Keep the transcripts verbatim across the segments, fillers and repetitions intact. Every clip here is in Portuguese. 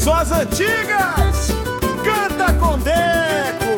Só as antigas, canta com Deco.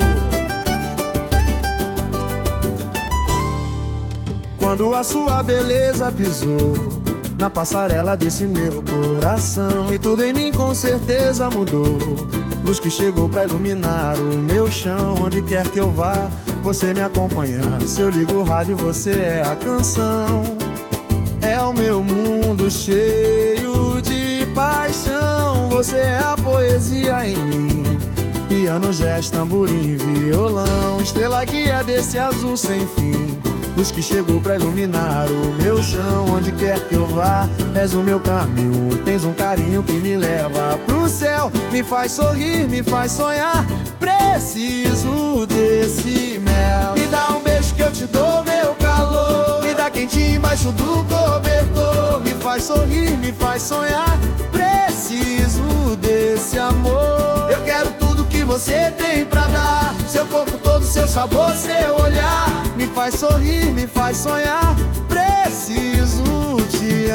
Quando a sua beleza pisou na passarela desse meu coração, e tudo em mim com certeza mudou. Luz que chegou pra iluminar o meu chão. Onde quer que eu vá, você me acompanha. Se eu ligo o rádio, você é a canção. É o meu mundo cheio de paixão. Você é a poesia em mim. Piano, jazz, tamborim, violão. Estrela guia desse azul sem fim. Luz que chegou pra iluminar o meu chão. Onde quer que eu vá, és o meu caminho. Tens um carinho que me leva pro céu. Me faz sorrir, me faz sonhar. Preciso desse mel. Me dá um beijo que eu te dou meu calor. Me dá quentinho embaixo do cobertor. Me faz sorrir, me faz sonhar. Preciso desse amor. Eu quero tudo que você tem pra dar. Seu corpo todo, seu sabor, seu olhar. Me faz sorrir, me faz sonhar. Preciso te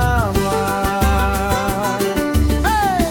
amar. Hey!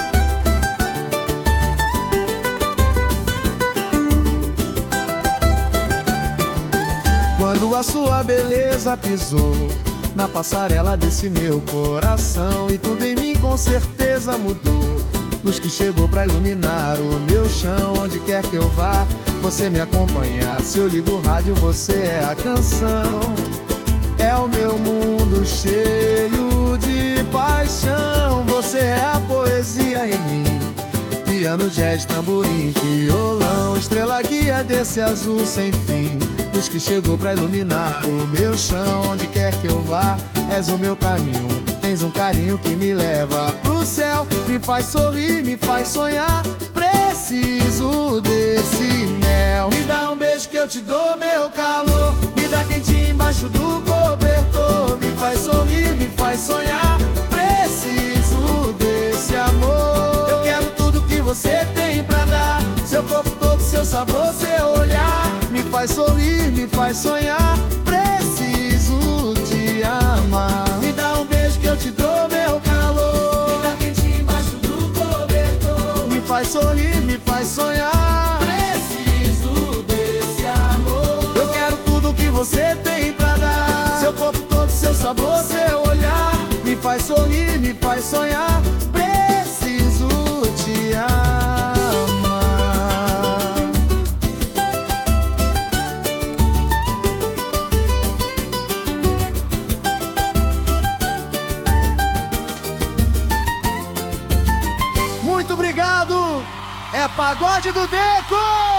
Quando a sua beleza pisou na passarela desse meu coração, e tudo em mim com certeza mudou. Luz que chegou pra iluminar o meu chão. Onde quer que eu vá, você me acompanha. Se eu ligo o rádio, você é a canção. É o meu mundo cheio de paixão. Você é a poesia em mim. Piano, jazz, tamborim, violão. Estrela guia desse azul sem fim. Luz que chegou pra iluminar o meu chão. Onde quer que eu vá, és o meu caminho. Tens um carinho que me leva pro céu. Me faz sorrir, me faz sonhar. Preciso desse mel. Me dá um beijo que eu te dou meu calor. Me dá quentinho embaixo do cobertor. Me faz sorrir, me faz sonhar. Preciso desse amor. Eu quero tudo que você tem pra dar. Seu corpo todo, seu sabor, seu olhar. Me faz sorrir, me faz sonhar. Preciso te amar. Me dá um beijo que eu te dou meu calor. Me dá quentinho embaixo do cobertor. Me faz sorrir, me faz sonhar. Preciso desse amor. Eu quero tudo que você tem pra dar. Seu corpo todo, seu sabor, seu olhar. Me faz sorrir, me faz sonhar. Preciso te amar. Muito obrigado, é Pagode do Deco!